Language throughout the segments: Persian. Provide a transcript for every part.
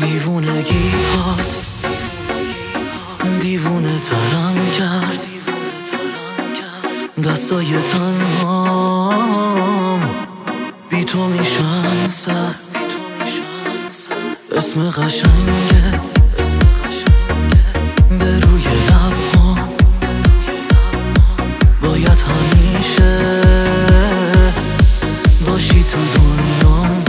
دیوونگی هات دیوونه ترم کرد، دستای تنهام بی تو میشن سر. اسم قشنگت به روی لبام باید همیشه باشی تو دنیام.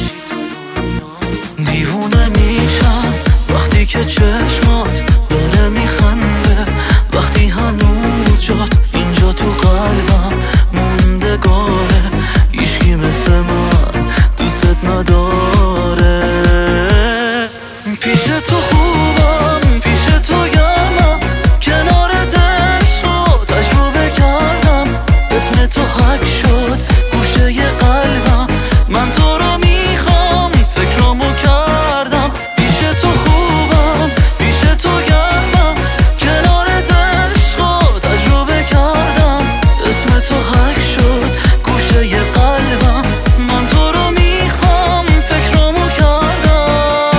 دیوونه میشم وقتی که چشمات داره میخنده، وقتی هنوز جات اینجا تو قلبم موندگاره. هیچکی مثل من دوست نداره. پیش تو خوبم، پیش تو گرمم، کنارت عشق تجربه کردم. اسم تو حک شد گوشه قلبم، من تو رو میخوام فکرامو کردم. پیش تو خوبم، پیش تو گرمم، کنارت عشق تجربه کردم. اسم تو حک شد گوشه قلبم، من تو رو میخوام فکرامو کردم.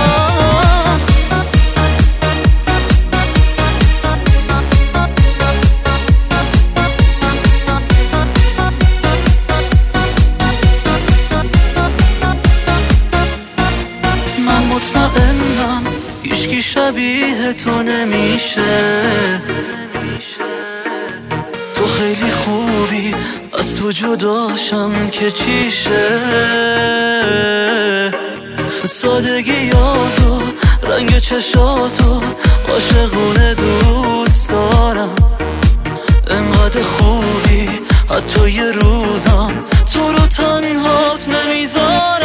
من مطمئنم هیچکی شبیه تو نمیشه. تو خیلی خوبی، از تو جداشم که چیشه. سادگیاتو، رنگ چشاتو عاشقونه دوست دارم. انقدر خوبی حتی یه روزم تو رو تنهات نمیذارم.